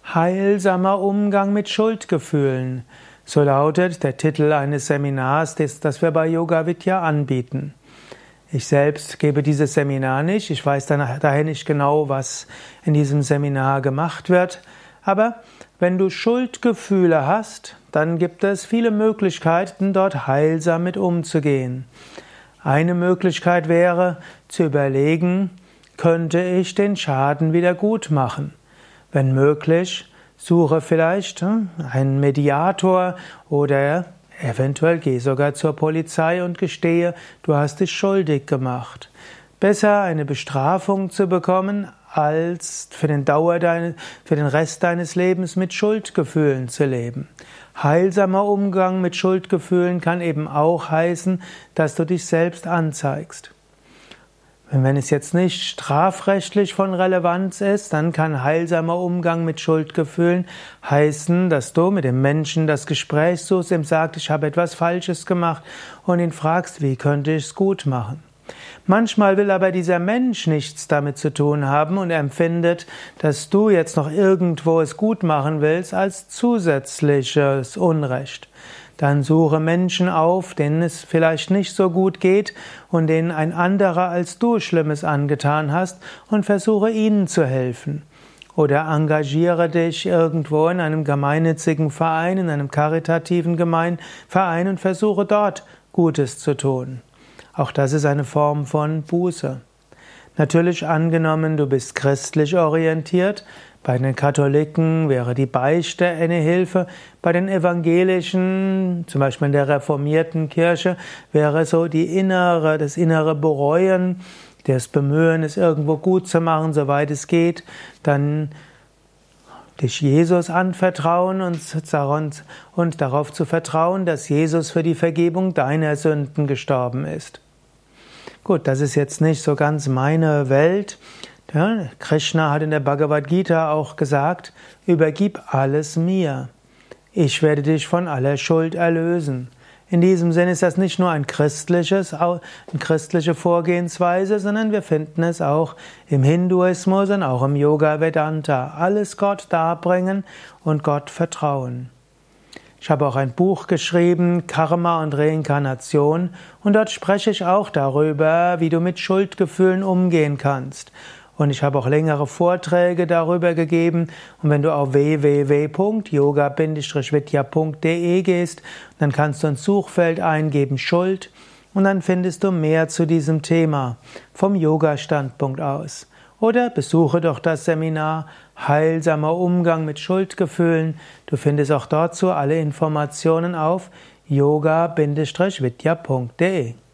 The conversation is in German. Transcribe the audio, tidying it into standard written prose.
Heilsamer Umgang mit Schuldgefühlen. So lautet der Titel eines Seminars, das wir bei Yoga Vidya anbieten. Ich selbst gebe dieses Seminar nicht. Ich weiß daher nicht genau, was in diesem Seminar gemacht wird. Aber wenn du Schuldgefühle hast, dann gibt es viele Möglichkeiten, dort heilsam mit umzugehen. Eine Möglichkeit wäre, zu überlegen, könnte ich den Schaden wieder gut machen? Wenn möglich, suche vielleicht einen Mediator oder eventuell geh sogar zur Polizei und gestehe, du hast dich schuldig gemacht. Besser eine Bestrafung zu bekommen, als für den Rest deines Lebens mit Schuldgefühlen zu leben. Heilsamer Umgang mit Schuldgefühlen kann eben auch heißen, dass du dich selbst anzeigst. Wenn es jetzt nicht strafrechtlich von Relevanz ist, dann kann heilsamer Umgang mit Schuldgefühlen heißen, dass du mit dem Menschen das Gespräch suchst, ihm sagst, ich habe etwas Falsches gemacht und ihn fragst, wie könnte ich es gut machen. Manchmal will aber dieser Mensch nichts damit zu tun haben und empfindet, dass du jetzt noch irgendwo es gut machen willst, als zusätzliches Unrecht. Dann suche Menschen auf, denen es vielleicht nicht so gut geht und denen ein anderer als du Schlimmes angetan hast und versuche ihnen zu helfen. Oder engagiere dich irgendwo in einem gemeinnützigen Verein, in einem karitativen Verein und versuche dort Gutes zu tun. Auch das ist eine Form von Buße. Natürlich angenommen, du bist christlich orientiert. Bei den Katholiken wäre die Beichte eine Hilfe. Bei den Evangelischen, zum Beispiel in der reformierten Kirche, wäre so das innere Bereuen, das Bemühen, es irgendwo gut zu machen, soweit es geht. Dann dich Jesus anvertrauen und darauf zu vertrauen, dass Jesus für die Vergebung deiner Sünden gestorben ist. Gut, das ist jetzt nicht so ganz meine Welt. Ja, Krishna hat in der Bhagavad Gita auch gesagt, übergib alles mir. Ich werde dich von aller Schuld erlösen. In diesem Sinne ist das nicht nur eine christliche Vorgehensweise, sondern wir finden es auch im Hinduismus und auch im Yoga Vedanta. Alles Gott darbringen und Gott vertrauen. Ich habe auch ein Buch geschrieben, Karma und Reinkarnation, und dort spreche ich auch darüber, wie du mit Schuldgefühlen umgehen kannst. Und ich habe auch längere Vorträge darüber gegeben. Und wenn du auf www.yoga-vidya.de gehst, dann kannst du ins Suchfeld eingeben Schuld und dann findest du mehr zu diesem Thema vom Yoga-Standpunkt aus. Oder besuche doch das Seminar Heilsamer Umgang mit Schuldgefühlen. Du findest auch dazu alle Informationen auf yoga-vidya.de.